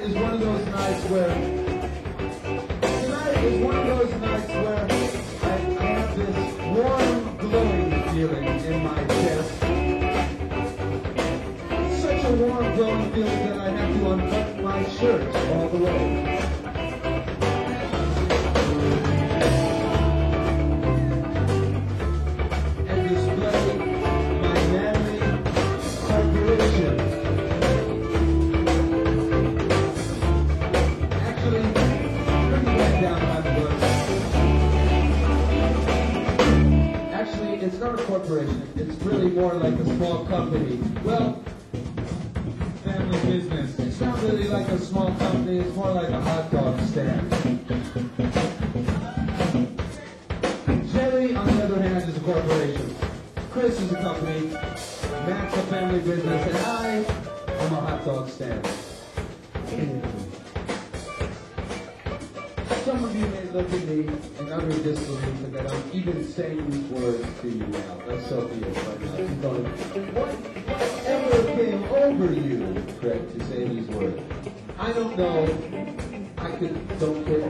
is one of those nights where I have this warm, glowing feeling in my chest. Such a warm, glowing feeling that I have to unbutton my shirt all the way. And display my manly corporation. Actually, pretty bad down my blood. Actually, it's not a corporation. It's really more like a small company. Well, family business. It's not really like a small company. It's more like a hot dog stand. Jerry, on the other hand, is a corporation. Chris is a company. Matt's a family business. And I am a hot dog stand. Some of you may look at me and utter disbelief that I'm even saying these words to you now. That's so be it right now. You're going, whatever came over you, Craig, to say these words? I don't know. Don't care.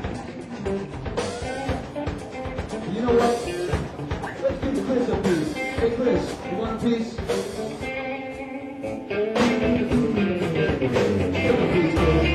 You know what? Let's give Chris a piece. Hey, Chris, you want a piece? Give a piece, Chris.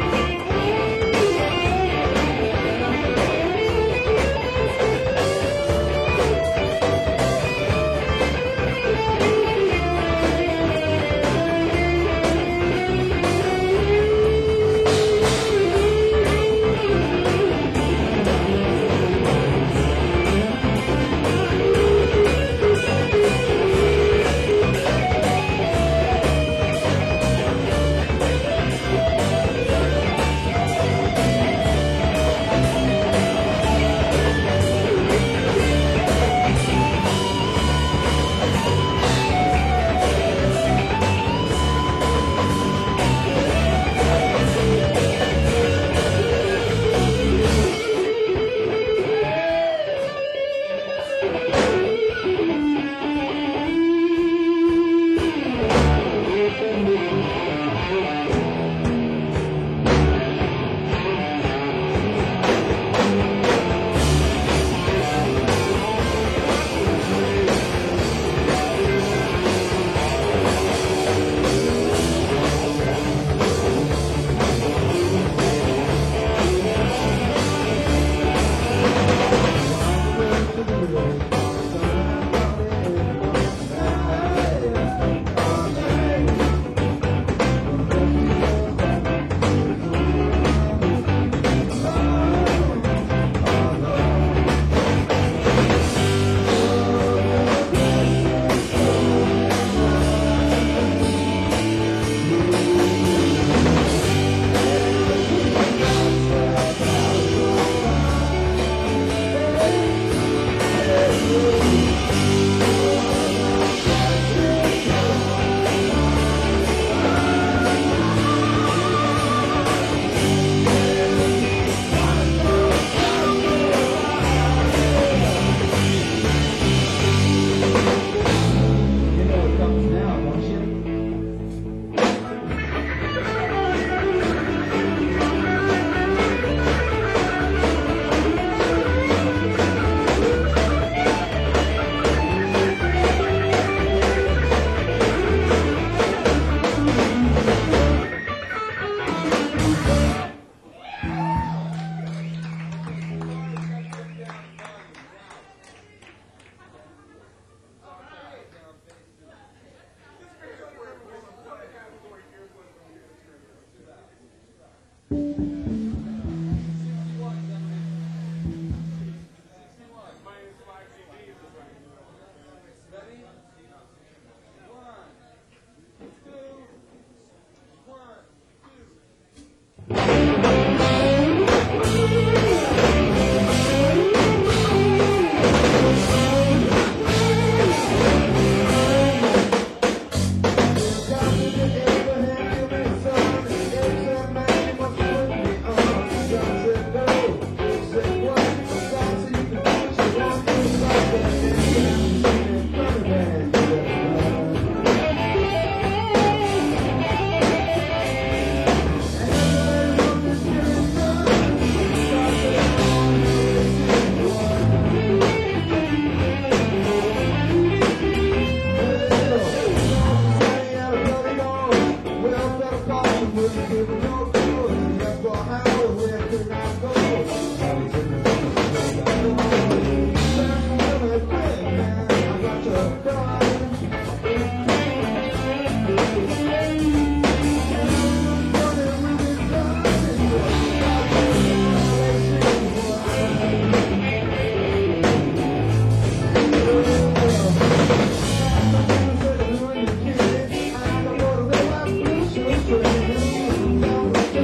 Thank you.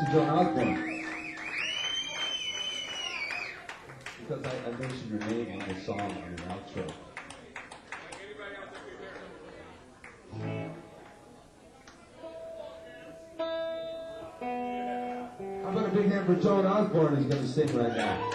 Joan Osborne. Because I mentioned your name on the song on the outro. How about a big hand for Joan Osborne, who's going to sing right now?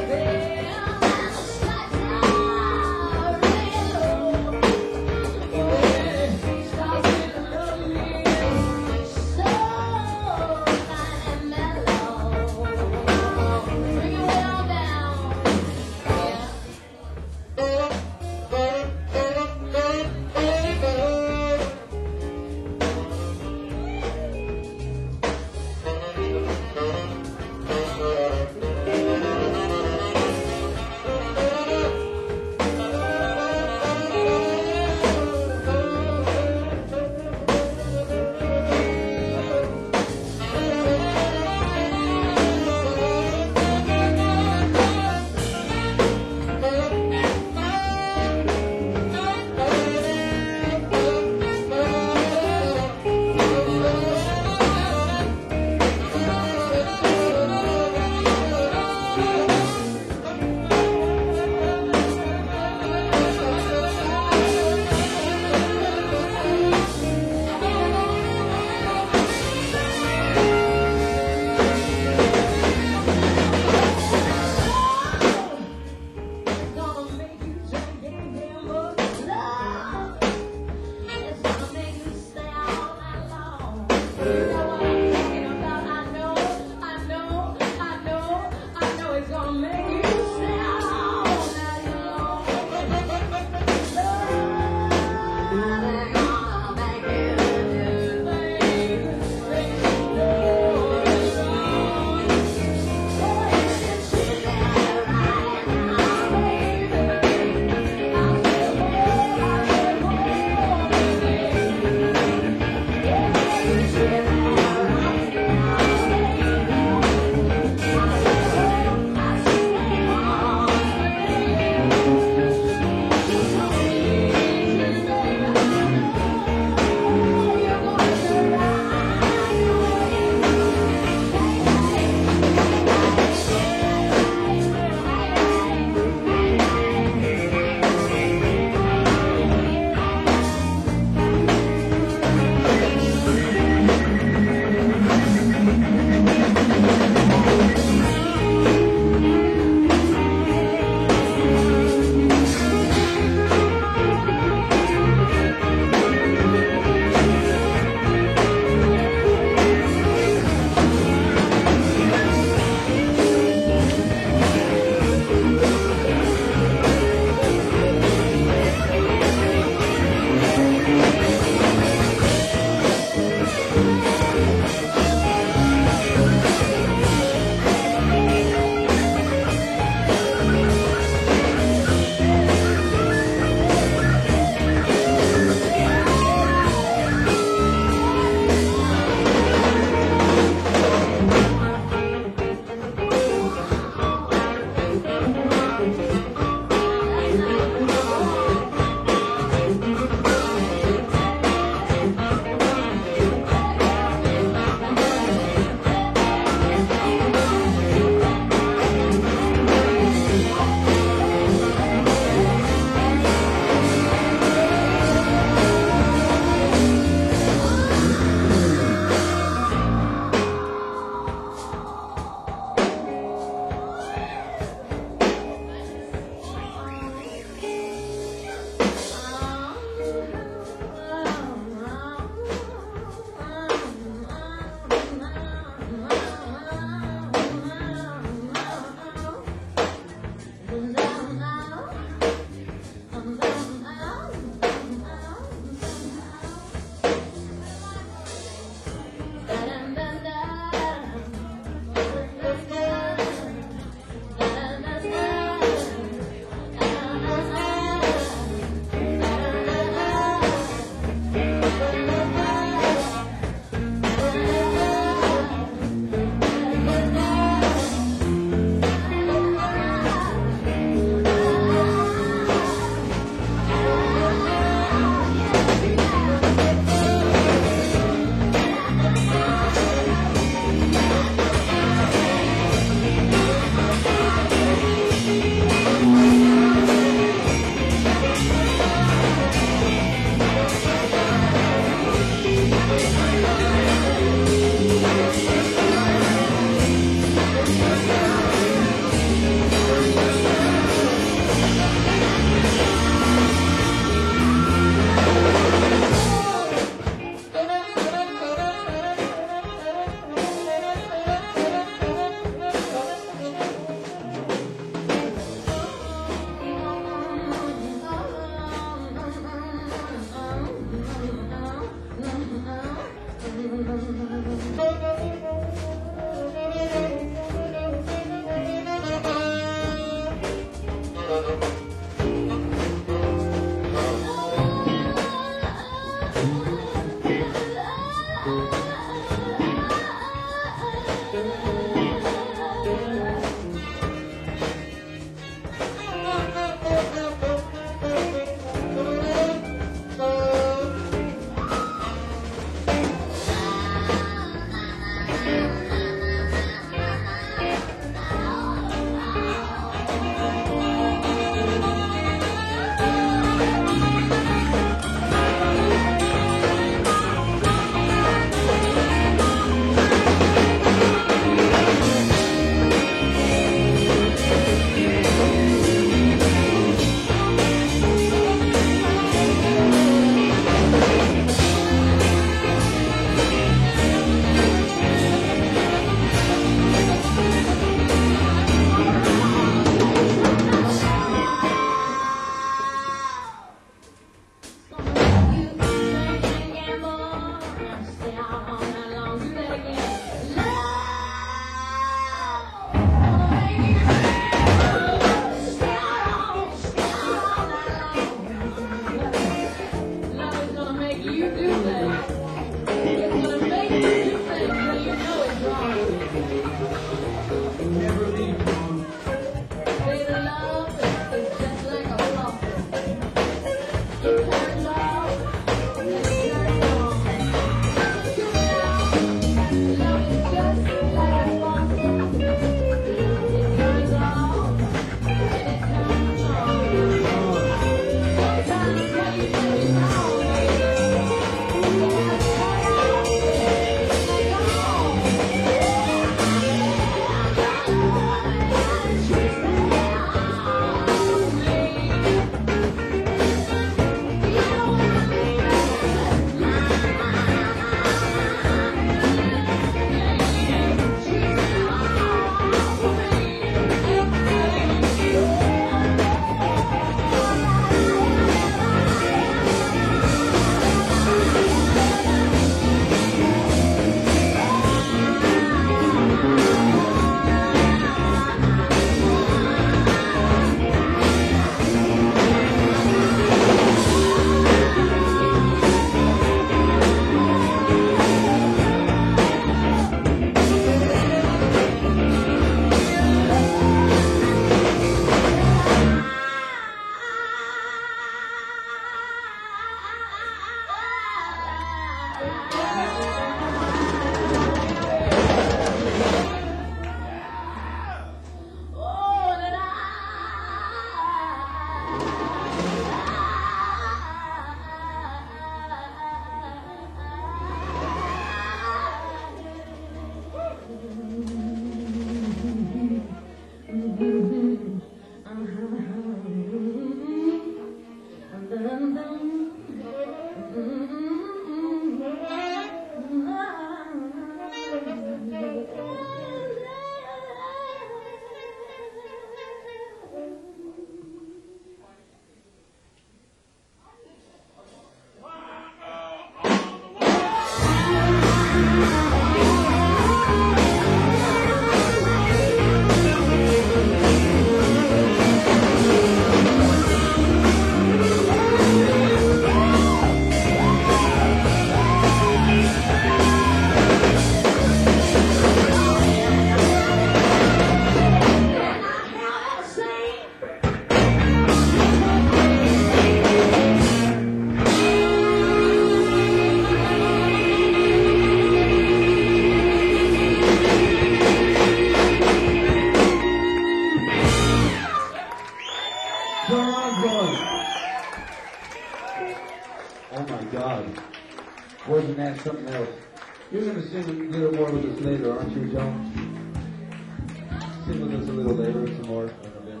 Oh my God. Wasn't that something else? You're going to sing a little more with us later, aren't you, John? Sing with us a little later, some more in a bit.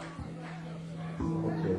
Okay.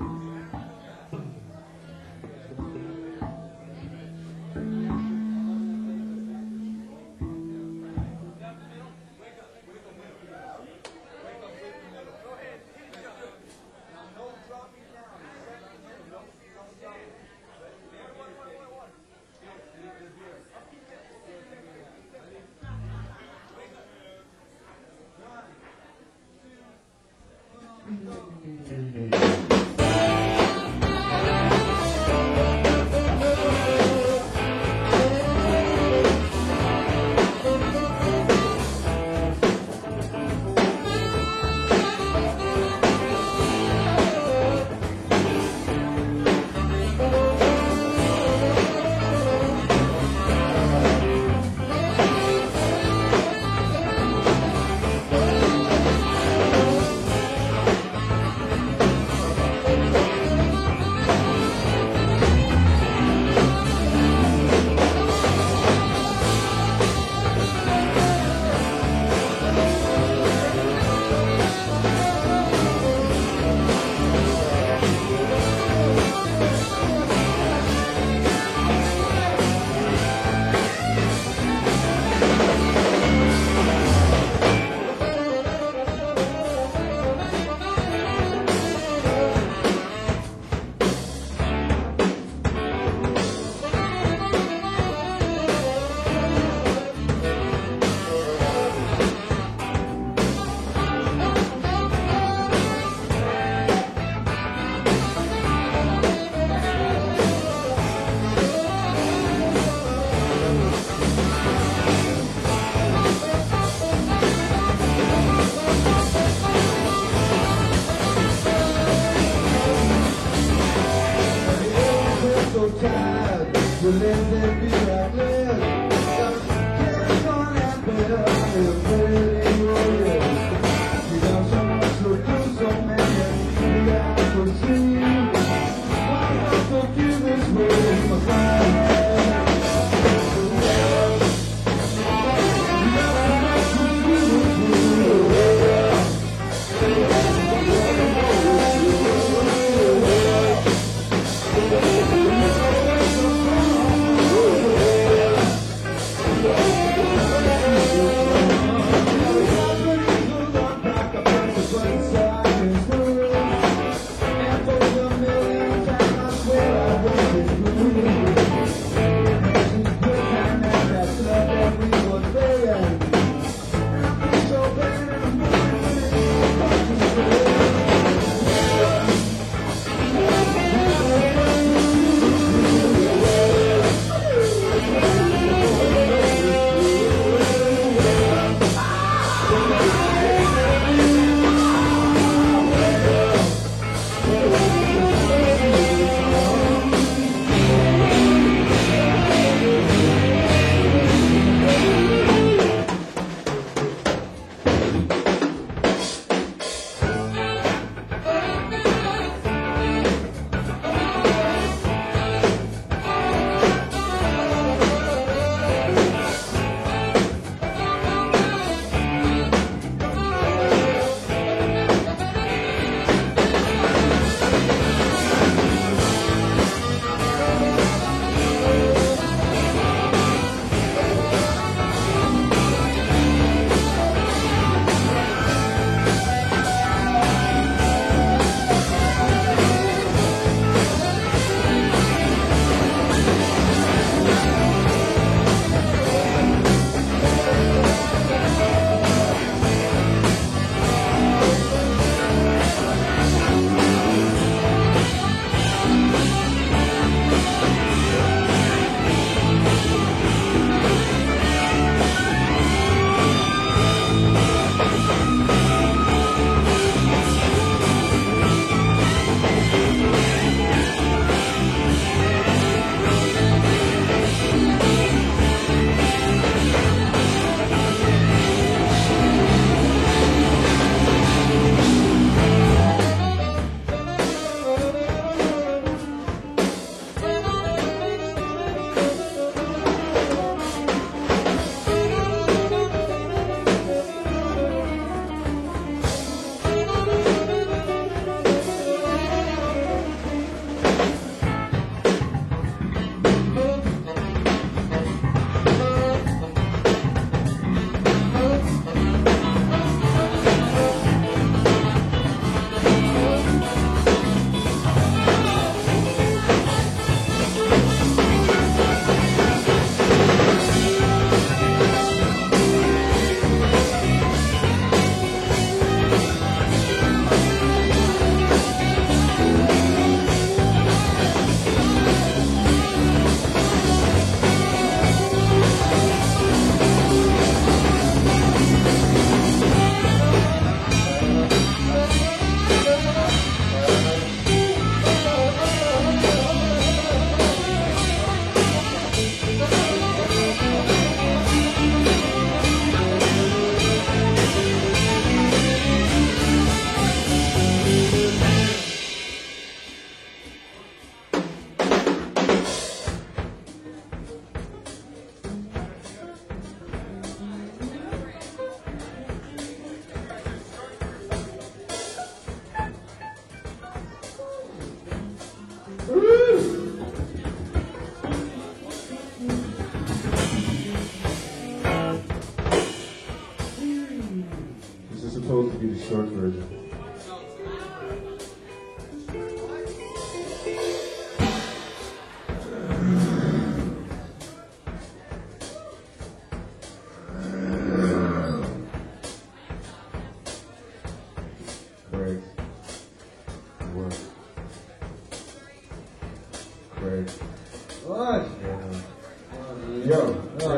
great. What? Yo.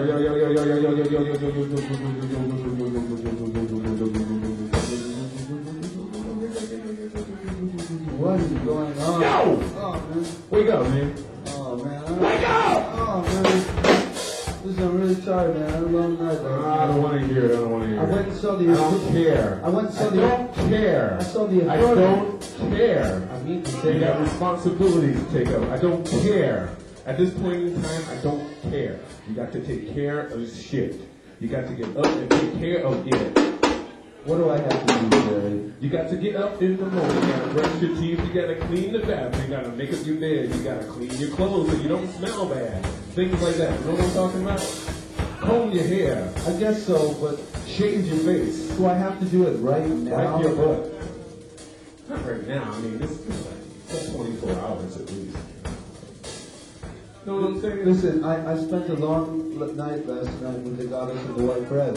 What is going on? Yo! Oh, man. Wake up, man. Oh, man. Wake up! Oh, man. Listen, I'm really tired, man. I had a long night. I don't want to hear it. I don't want to hear it. I went and saw the. I don't care. I went and saw I the. don't care. I saw the. I don't care. I mean to You say got that. responsibilities to take up. I don't care. At this point in time, I don't care. You got to take care of shit. You got to get up and take care of it. What do I have to do, Jerry? You got to get up in the morning. You got to brush your teeth. You got to clean the bathroom. You got to make up your bed. You got to clean your clothes so you don't smell bad. Things like that. You know what I'm talking about? Comb your hair. I guess so, but Shave your face. do I have to do it right now? Wipe your butt. Not right now. I mean, this is like 24 hours at least. Know what I'm saying? Listen, I spent a long night last night with the goddess of the white bread.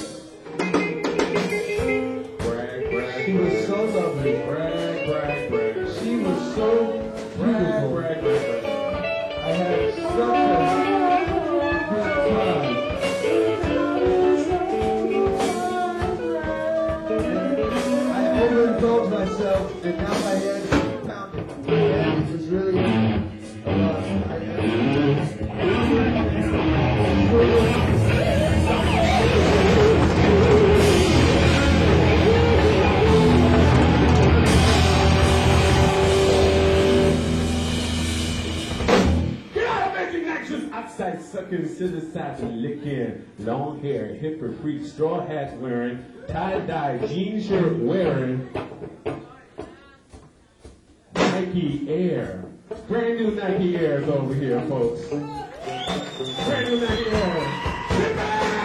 Brag, brag. She was so lovely. Brag, brag, brag. She was so beautiful. Brag, brag, brag. I had such a good time. I overindulged myself, and now my head is pounding. My head is really. Outside sucking, synthesizing, licking, long hair, hipper freak, straw hats wearing, tie-dye jean shirt wearing, Nike Air. Brand new Nike Airs over here, folks. Brand new Nike Airs.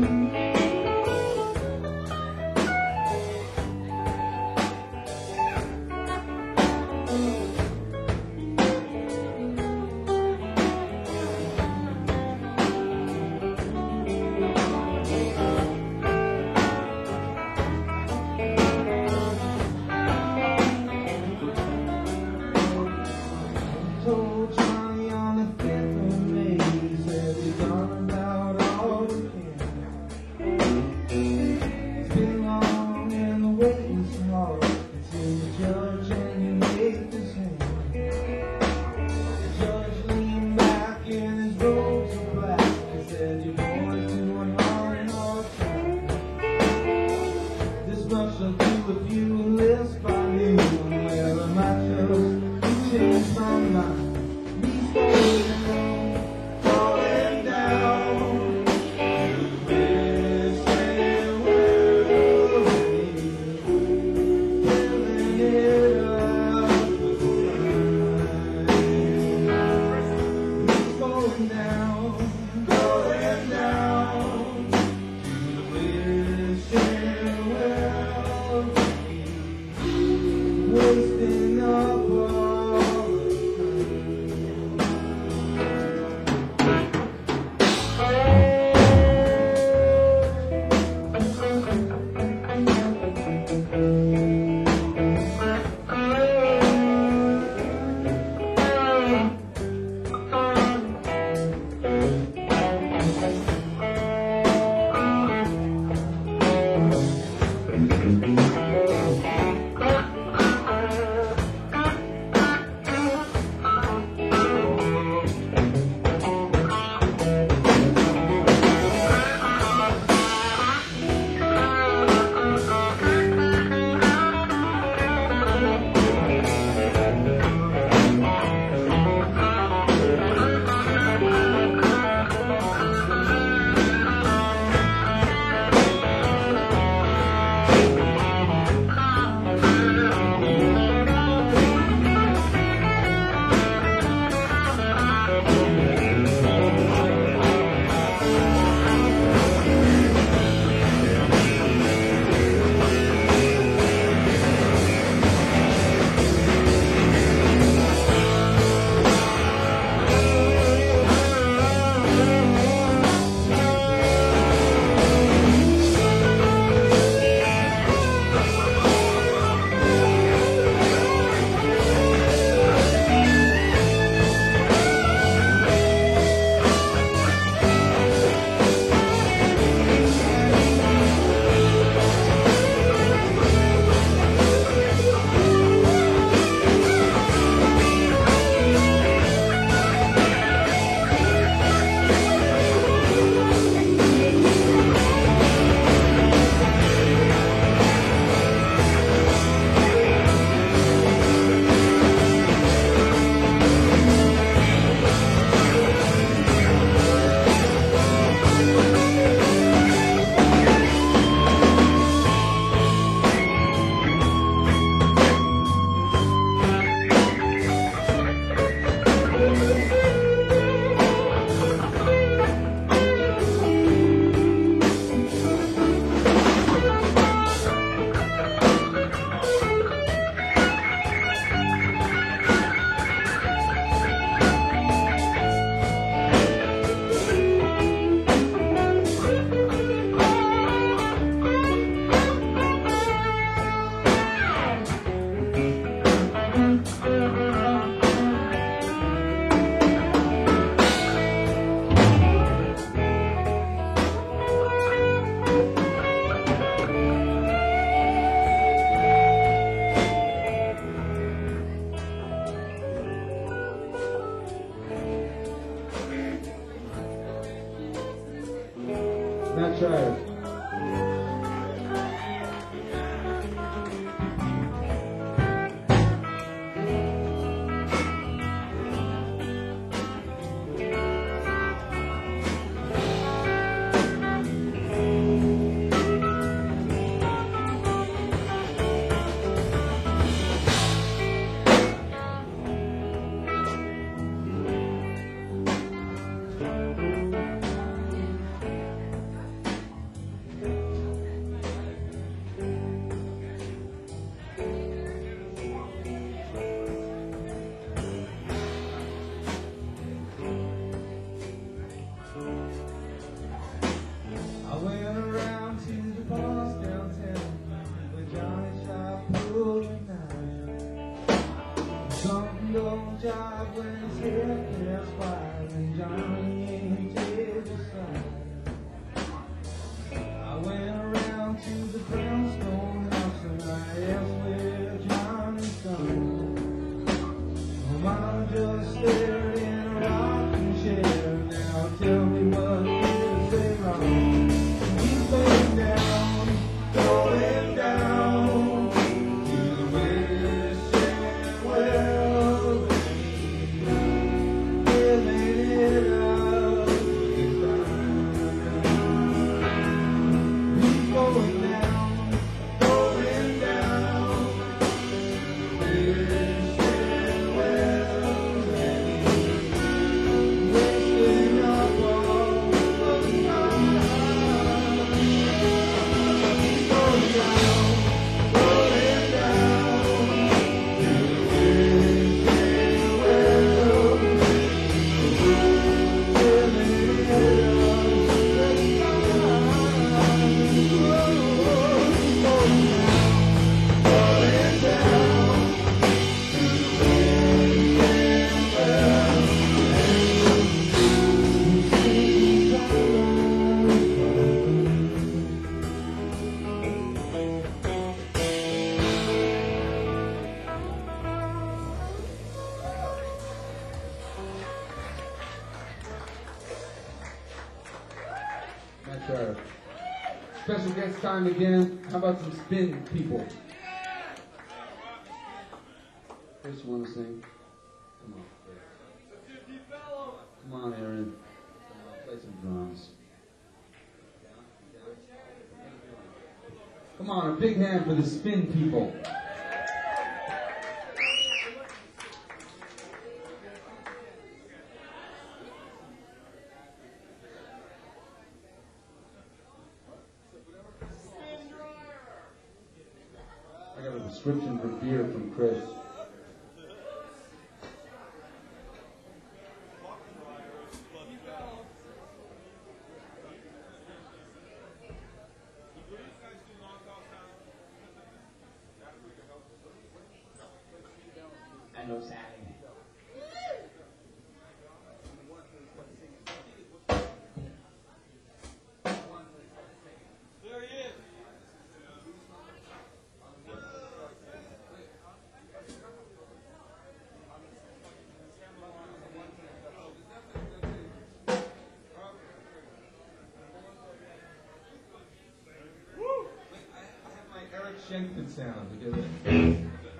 Told Johnny on the 5th of May, he said he's gone about all we can. It's been long and the waiting's hard. It's in the judge and you make this hand. The judge leaned back in his robes of black. He said, "You boys doing hard and hard time. This much I'll do if you enlist by noon. Well, I might just change my mind." He's falling down to this and world, filling it up with wine. He's falling down to this and world, wasting up all the Not try. his head catch fire and Johnny ain't his side. I went around to the brownstone house and I asked where Johnny's gone. Oh, Mama just stared in a rocking chair. Now tell me what is they wrong? He's laying down, falling down to the wishing well. Filling it up this time. He's going down, going down, wishing well. Wasting up all the time. He's going down, going down, wishing well. That's our special guest time again. How about some spin people? Chris, you want to sing? Come on, Chris. Come on, Aaron. Play some drums. Come on, a big hand for the spin people. I got a prescription for beer from Chris. I know Sally. Eric Shenkman sound to do it.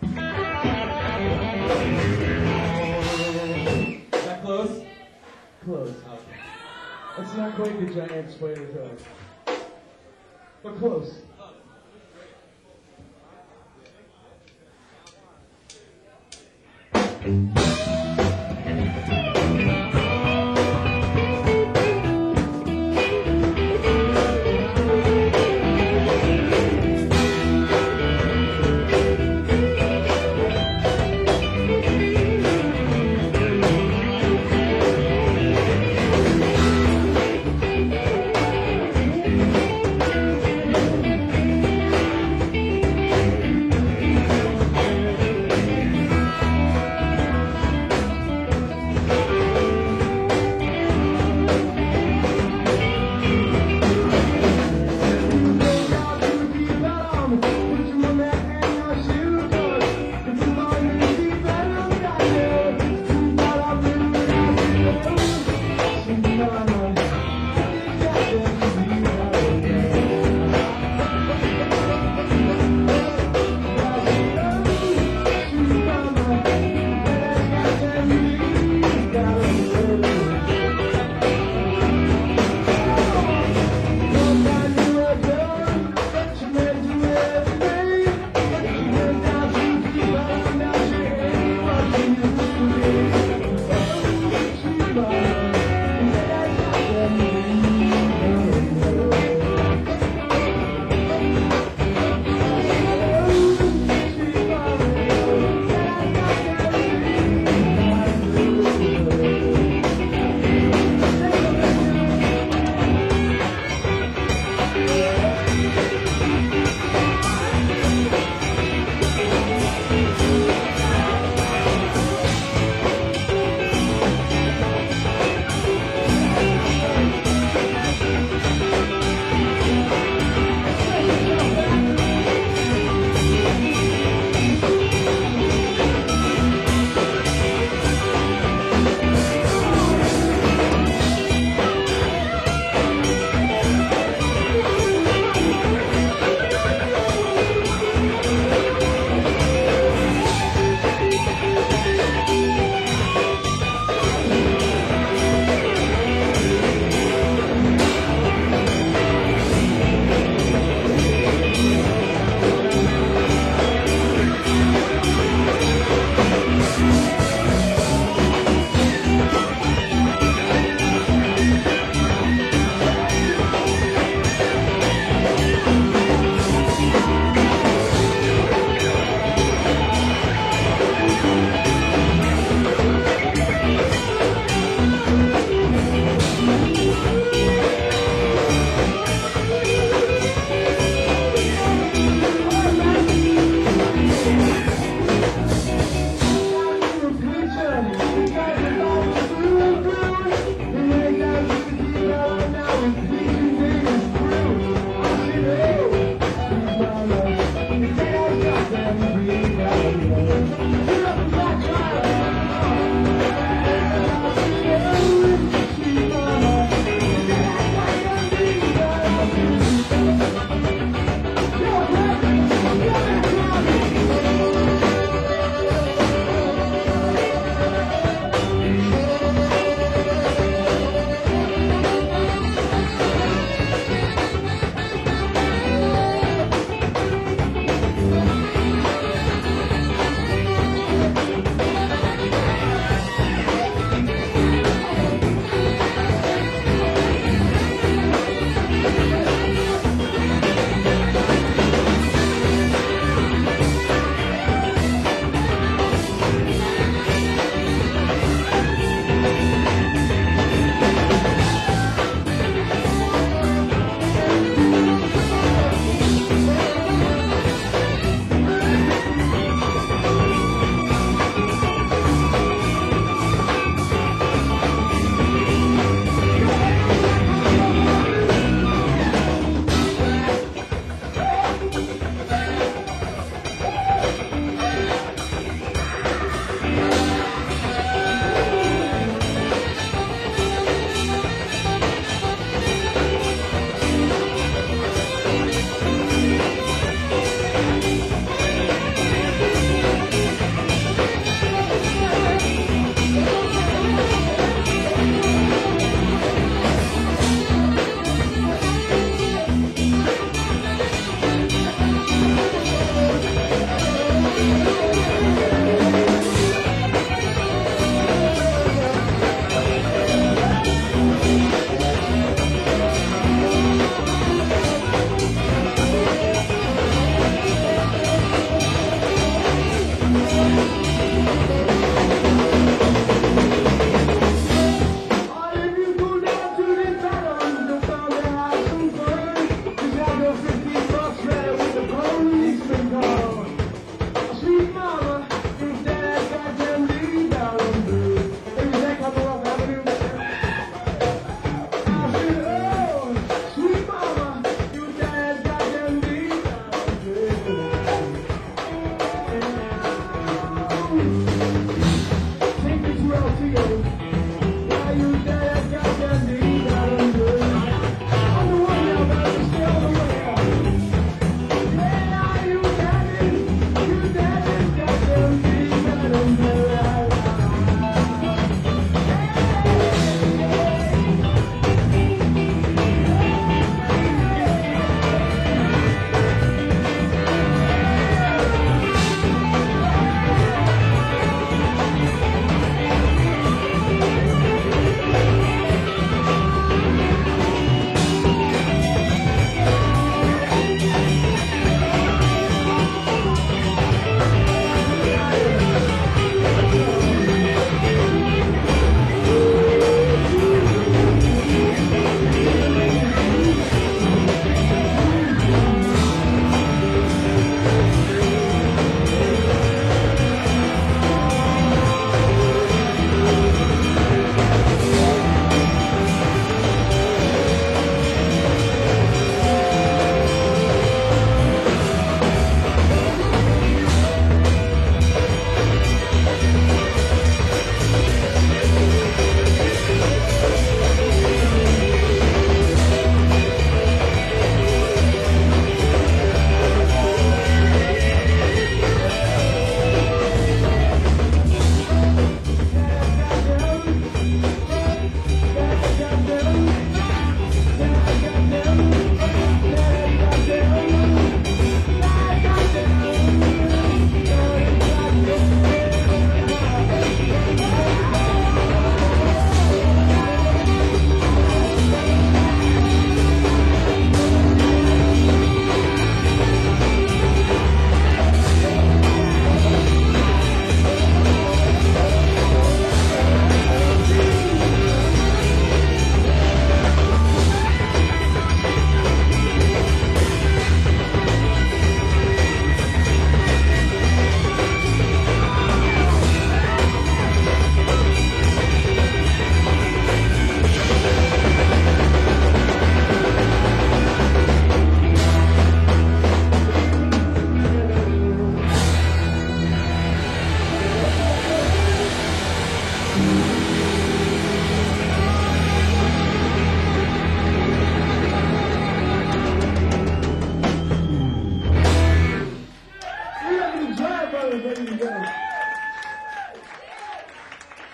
Is that close? Close. Okay. That's not quite the giant spider tone. But close.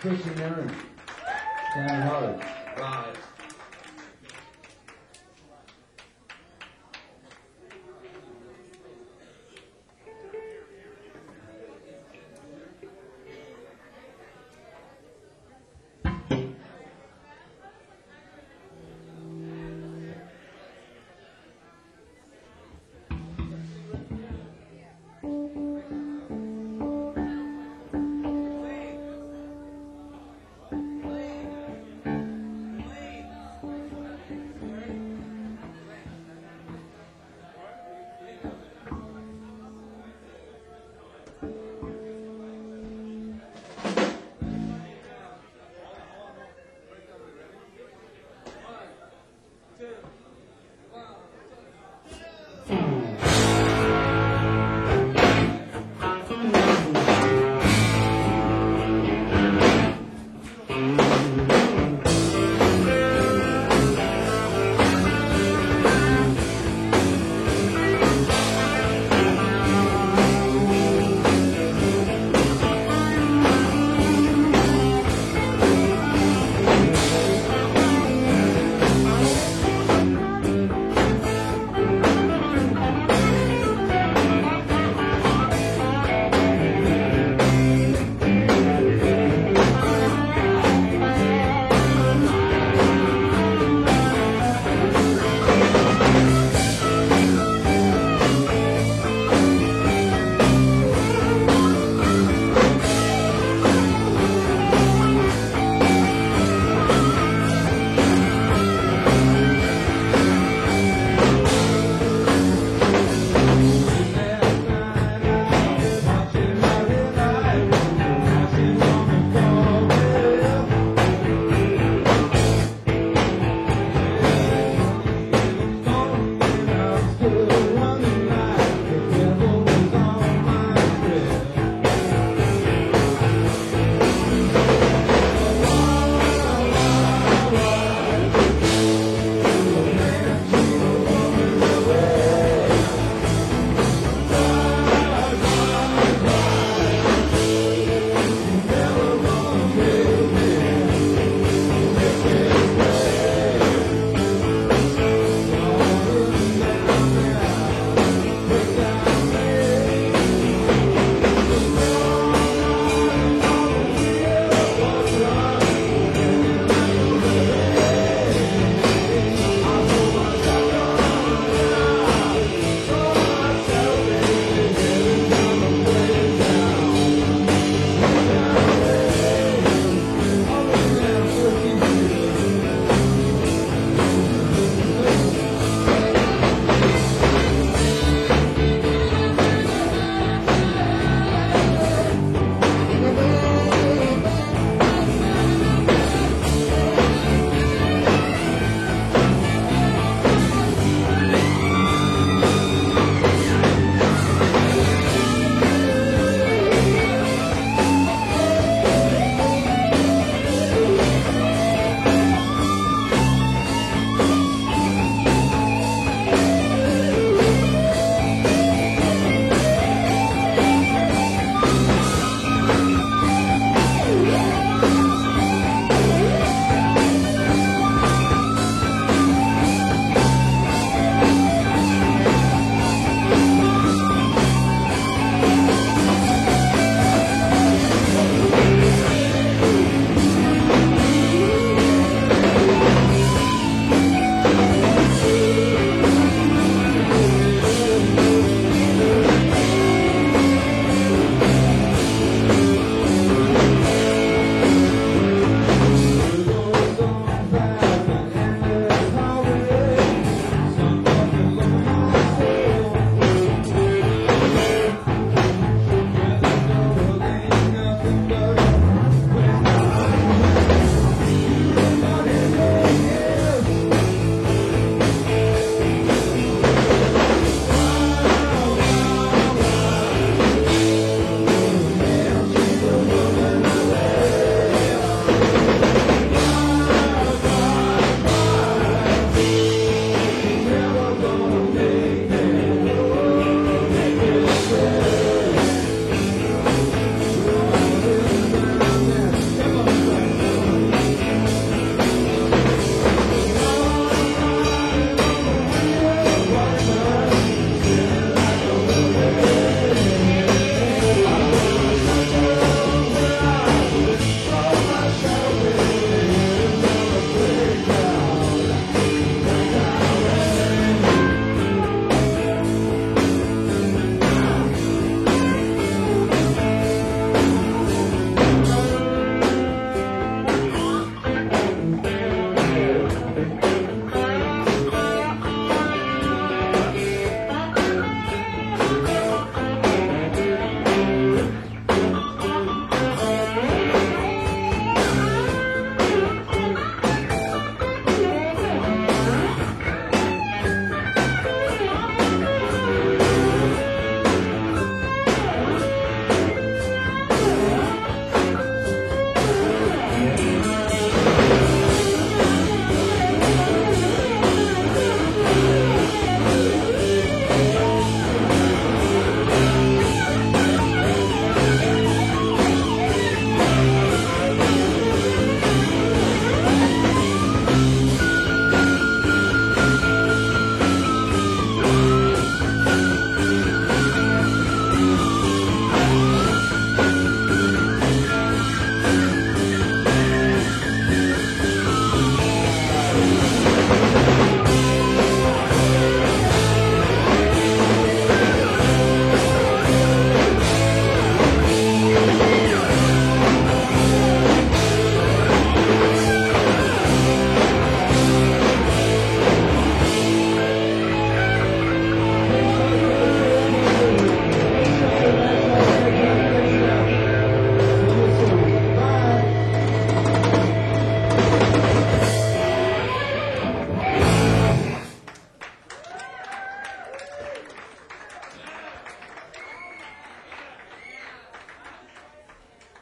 Chris and Aaron. Down hard. Right.